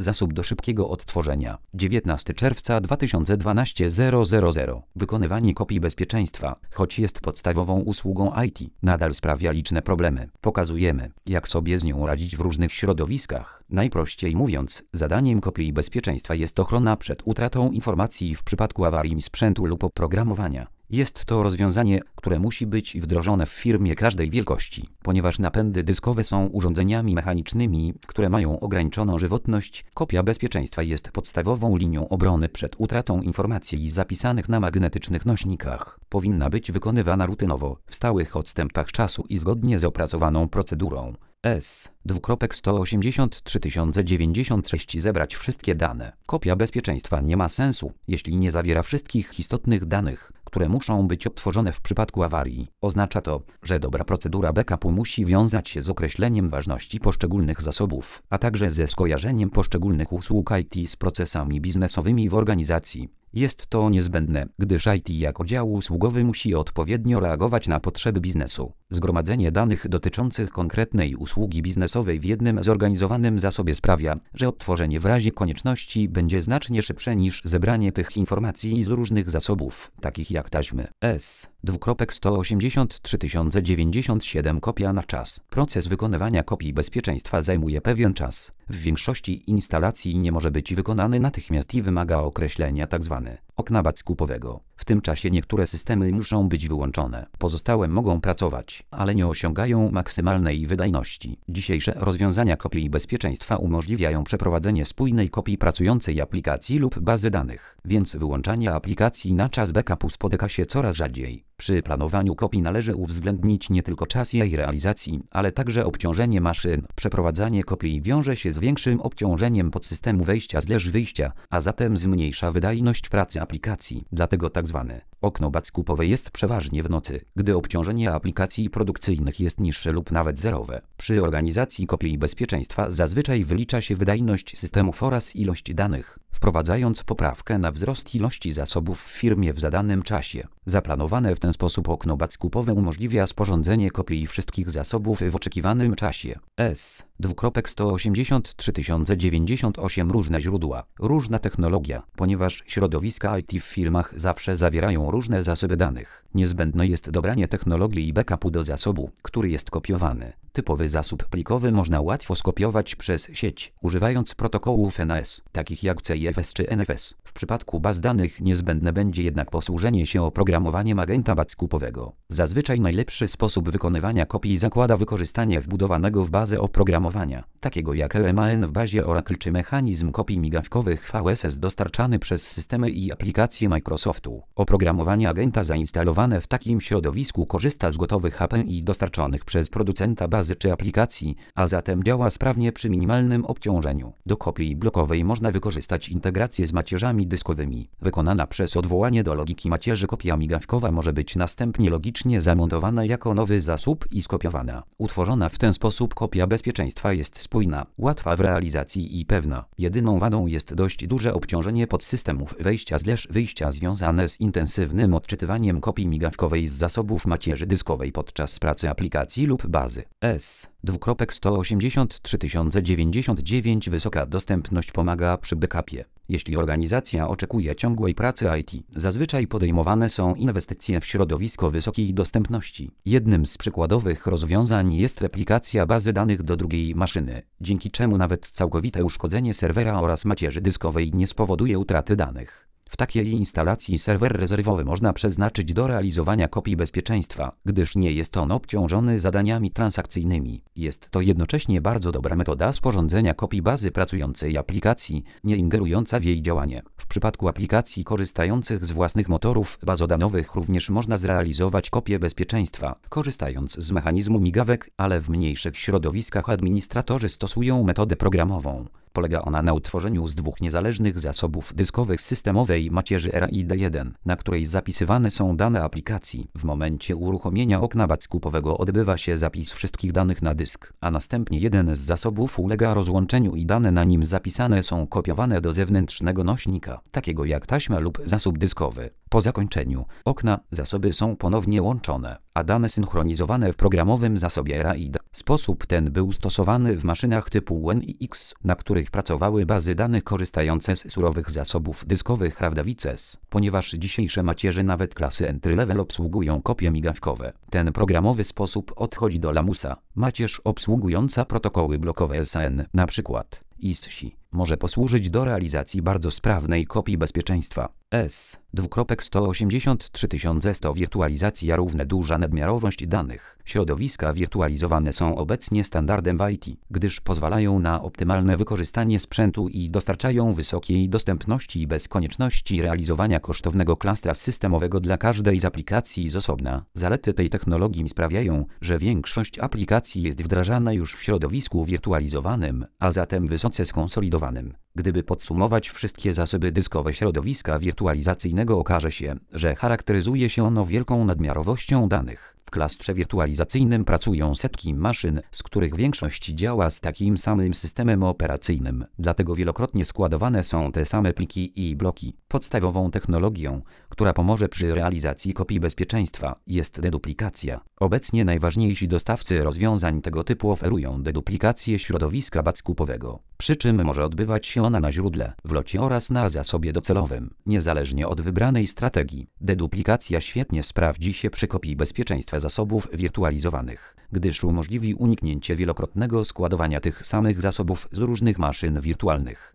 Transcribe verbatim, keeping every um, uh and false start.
Zasób do szybkiego odtworzenia. dziewiętnastego czerwca dwa tysiące dwunastego zero zero zero. Wykonywanie kopii bezpieczeństwa, choć jest podstawową usługą I T, nadal sprawia liczne problemy. Pokazujemy, jak sobie z nią radzić w różnych środowiskach. Najprościej mówiąc, zadaniem kopii bezpieczeństwa jest ochrona przed utratą informacji w przypadku awarii sprzętu lub oprogramowania. Jest to rozwiązanie, które musi być wdrożone w firmie każdej wielkości, ponieważ napędy dyskowe są urządzeniami mechanicznymi, które mają ograniczoną żywotność. Kopia bezpieczeństwa jest podstawową linią obrony przed utratą informacji zapisanych na magnetycznych nośnikach. Powinna być wykonywana rutynowo, w stałych odstępach czasu i zgodnie z opracowaną procedurą. S. sto osiemdziesiąt trzy tysiące dziewięćdziesiąt sześć. Zebrać wszystkie dane. Kopia bezpieczeństwa nie ma sensu, jeśli nie zawiera wszystkich istotnych danych, które muszą być odtworzone w przypadku awarii. Oznacza to, że dobra procedura backupu musi wiązać się z określeniem ważności poszczególnych zasobów, a także ze skojarzeniem poszczególnych usług I T z procesami biznesowymi w organizacji. Jest to niezbędne, gdyż I T jako dział usługowy musi odpowiednio reagować na potrzeby biznesu. Zgromadzenie danych dotyczących konkretnej usługi biznesowej w jednym zorganizowanym zasobie sprawia, że odtworzenie w razie konieczności będzie znacznie szybsze niż zebranie tych informacji z różnych zasobów, takich jak taśmy. S. sto osiemdziesiąt trzy tysiące dziewięćdziesiąt siedem. Kopia na czas. Proces wykonywania kopii bezpieczeństwa zajmuje pewien czas. W większości instalacji nie może być wykonany natychmiast i wymaga określenia tzw. okna backupowego. W tym czasie niektóre systemy muszą być wyłączone. Pozostałe mogą pracować, ale nie osiągają maksymalnej wydajności. Dzisiejsze rozwiązania kopii bezpieczeństwa umożliwiają przeprowadzenie spójnej kopii pracującej aplikacji lub bazy danych, więc wyłączanie aplikacji na czas backupu spotyka się coraz rzadziej. Przy planowaniu kopii należy uwzględnić nie tylko czas jej realizacji, ale także obciążenie maszyn. Przeprowadzanie kopii wiąże się z większym obciążeniem podsystemu wejścia/wyjścia, a zatem zmniejsza wydajność pracy aplikacji. Dlatego tzw. okno backupowe jest przeważnie w nocy, gdy obciążenie aplikacji produkcyjnych jest niższe lub nawet zerowe. Przy organizacji kopii bezpieczeństwa zazwyczaj wylicza się wydajność systemów oraz ilość danych, wprowadzając poprawkę na wzrost ilości zasobów w firmie w zadanym czasie. Zaplanowane w ten sposób okno backupowe umożliwia sporządzenie kopii wszystkich zasobów w oczekiwanym czasie. S. sto osiemdziesiąt trzy tysiące dziewięćdziesiąt osiem. Różne źródła, różna technologia. Ponieważ środowiska I T w firmach zawsze zawierają różne zasoby danych, niezbędne jest dobranie technologii backupu do zasobu, który jest kopiowany. Typowy zasób plikowy można łatwo skopiować przez sieć, używając protokołów N A S, takich jak C I F S czy N F S. W przypadku baz danych niezbędne będzie jednak posłużenie się oprogramowaniem agenta backupowego. Zazwyczaj najlepszy sposób wykonywania kopii zakłada wykorzystanie wbudowanego w bazę oprogramowania, takiego jak R M A N w bazie Oracle czy mechanizm kopii migawkowych V S S dostarczany przez systemy i aplikacje Microsoftu. Oprogramowanie agenta zainstalowane w takim środowisku korzysta z gotowych A P I dostarczonych przez producenta bazy czy aplikacji, a zatem działa sprawnie przy minimalnym obciążeniu. Do kopii blokowej można wykorzystać integrację z macierzami dyskowymi. Wykonana przez odwołanie do logiki macierzy kopia migawkowa może być następnie logicznie zamontowana jako nowy zasób i skopiowana. Utworzona w ten sposób kopia bezpieczeństwa jest spójna, łatwa w realizacji i pewna. Jedyną wadą jest dość duże obciążenie podsystemów wejścia/wyjścia związane z intensywnym odczytywaniem kopii migawkowej z zasobów macierzy dyskowej podczas pracy aplikacji lub bazy. S. sto osiemdziesiąt trzy tysiące dziewięćdziesiąt dziewięć. Wysoka dostępność pomaga przy backupie. Jeśli organizacja oczekuje ciągłej pracy I T, zazwyczaj podejmowane są inwestycje w środowisko wysokiej dostępności. Jednym z przykładowych rozwiązań jest replikacja bazy danych do drugiej maszyny, dzięki czemu nawet całkowite uszkodzenie serwera oraz macierzy dyskowej nie spowoduje utraty danych. W takiej instalacji serwer rezerwowy można przeznaczyć do realizowania kopii bezpieczeństwa, gdyż nie jest on obciążony zadaniami transakcyjnymi. Jest to jednocześnie bardzo dobra metoda sporządzenia kopii bazy pracującej aplikacji, nie ingerująca w jej działanie. W przypadku aplikacji korzystających z własnych motorów bazodanowych również można zrealizować kopię bezpieczeństwa, korzystając z mechanizmu migawek, ale w mniejszych środowiskach administratorzy stosują metodę programową. Polega ona na utworzeniu z dwóch niezależnych zasobów dyskowych systemowej macierzy R A I D jeden, na której zapisywane są dane aplikacji. W momencie uruchomienia okna backupowego odbywa się zapis wszystkich danych na dysk, a następnie jeden z zasobów ulega rozłączeniu i dane na nim zapisane są kopiowane do zewnętrznego nośnika, takiego jak taśma lub zasób dyskowy. Po zakończeniu okna zasoby są ponownie łączone, a dane synchronizowane w programowym zasobie R A I D. Sposób ten był stosowany w maszynach typu One i X, na których których pracowały bazy danych korzystające z surowych zasobów dyskowych RAW-DAVICES, ponieważ dzisiejsze macierze nawet klasy entry-level obsługują kopie migawkowe. Ten programowy sposób odchodzi do lamusa. Macierz obsługująca protokoły blokowe S A N, np. I S C I, może posłużyć do realizacji bardzo sprawnej kopii bezpieczeństwa. S sto osiemdziesiąt trzy tysiące sto Wirtualizacja równe duża nadmiarowość danych. Środowiska wirtualizowane są obecnie standardem w I T, gdyż pozwalają na optymalne wykorzystanie sprzętu i dostarczają wysokiej dostępności bez konieczności realizowania kosztownego klastra systemowego dla każdej z aplikacji z osobna. Zalety tej technologii sprawiają, że większość aplikacji jest wdrażana już w środowisku wirtualizowanym, a zatem wysoce skonsolidowanym. Gdyby podsumować wszystkie zasoby dyskowe środowiska wirtualizacyjnego, okaże się, że charakteryzuje się ono wielką nadmiarowością danych. W klastrze wirtualizacyjnym pracują setki maszyn, z których większość działa z takim samym systemem operacyjnym. Dlatego wielokrotnie składowane są te same pliki i bloki. Podstawową technologią, która pomoże przy realizacji kopii bezpieczeństwa, jest deduplikacja. Obecnie najważniejsi dostawcy rozwiązań tego typu oferują deduplikację środowiska backupowego, przy czym może odbywać się ona na źródle, w locie oraz na zasobie docelowym, niezależnie od wybranej strategii. Deduplikacja świetnie sprawdzi się przy kopii bezpieczeństwa zasobów wirtualizowanych, gdyż umożliwi uniknięcie wielokrotnego składowania tych samych zasobów z różnych maszyn wirtualnych.